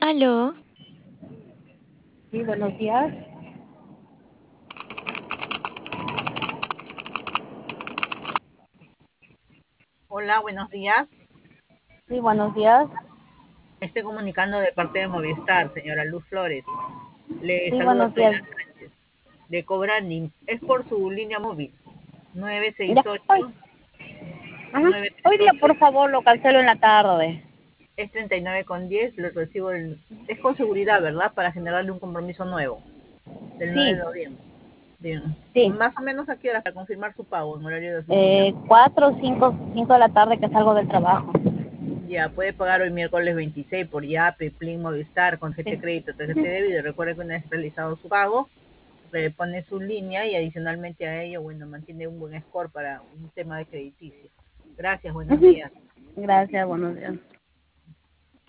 Aló, Sí, buenos días. Hola, buenos días. Sí, buenos días. Estoy comunicando de parte de Movistar, señora Luz Flores. Le Sí, saluda buenos días. Soyla Sánchez, de Cobranding. Es por su línea móvil, Ya, hoy, 968 ajá. Hoy día, 938 por favor, lo cancelo en la tarde. es 39,10. Le recibo es con seguridad, ¿verdad? Para generarle un compromiso nuevo, del 9 Sí, de noviembre. Bien. sí. Más o menos a qué hora para confirmar su pago en horario de oficina. 4, 5 de la tarde que salgo del trabajo. Ya, puede pagar hoy miércoles 26 por Yape, Plin, Movistar, con tarjeta Sí. de crédito, tarjeta de débito. Recuerde que una vez realizado su pago, pone su línea y adicionalmente a ello, bueno, mantiene un buen score para un tema de crediticio. Gracias, buenos Ujú. días. Gracias, buenos días.